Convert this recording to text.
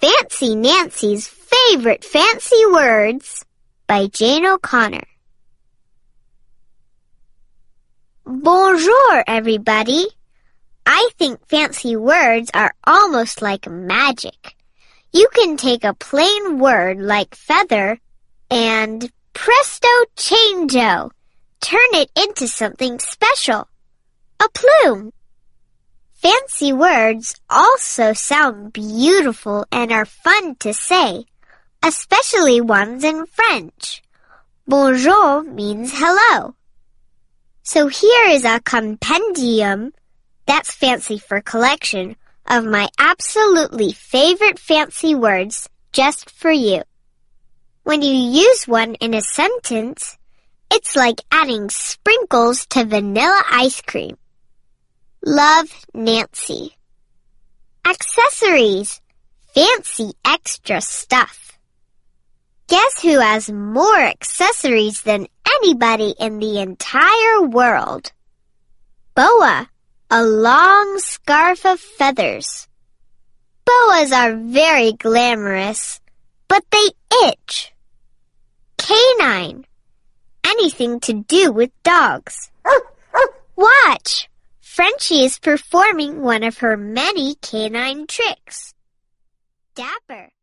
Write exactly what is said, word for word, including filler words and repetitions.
Fancy Nancy's Favorite Fancy Words by Jane O'Connor. Bonjour, everybody. I think fancy words are almost like magic. You can take a plain word like feather and presto changeo, turn it into something special, a plume. Fancy words also sound beautiful and are fun to say, especially ones in French. Bonjour means hello. So here is a compendium, that's fancy for collection, of my absolutely favorite fancy words just for you. When you use one in a sentence, it's like adding sprinkles to vanilla ice cream. Love, Nancy. Accessories. Fancy extra stuff. Guess who has more accessories than anybody in the entire world? Boa, a long scarf of feathers. Boas are very glamorous, but they itch. Canine, anything to do with dogs. Watch! Frenchie is performing one of her many canine tricks. Dapper.